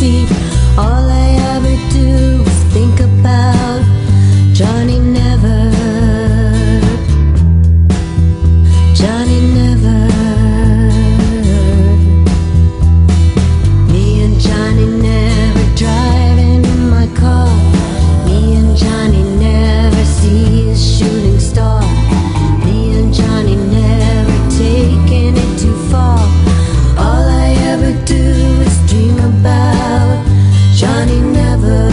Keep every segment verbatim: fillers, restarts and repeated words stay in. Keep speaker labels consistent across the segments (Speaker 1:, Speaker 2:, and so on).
Speaker 1: see. All I ever do is think about Johnny Never. Johnny Never. Me and Johnny Never driving in my car. Me and Johnny never see a shooting star. Me and Johnny never taking it too far. All I ever do is dream about Johnny Never.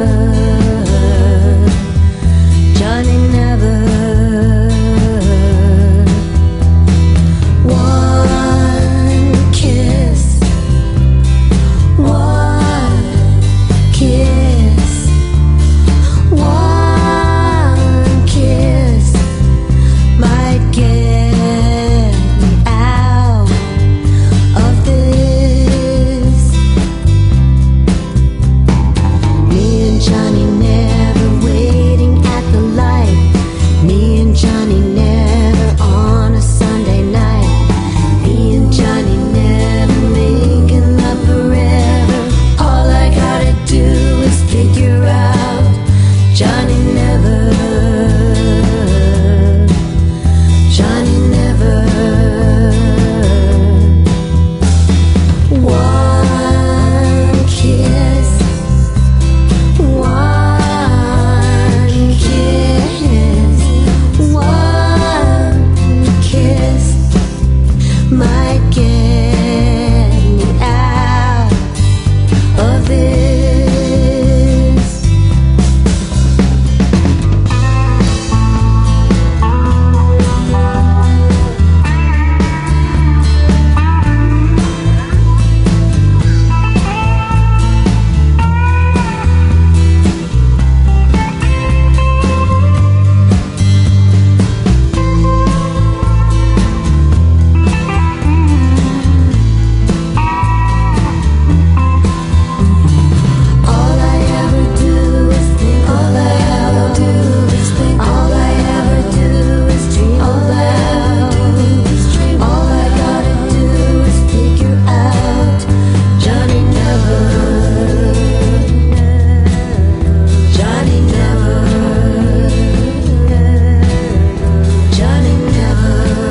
Speaker 1: Johnny Never. One kiss. One kiss. One kiss might get me out of this. Me and Johnny never waiting at the light. Me and Johnny never on a Sunday night. Me and Johnny never making love forever. All I gotta do is figure out Johnny Never. Johnny Never. One kiss. One kiss. One kiss might get me out of this. All I ever do is think. All I ever do is think. All I ever do is dream. All I ever do is dream. All I gotta do is figure out Johnny Never. Johnny Never. Johnny Never.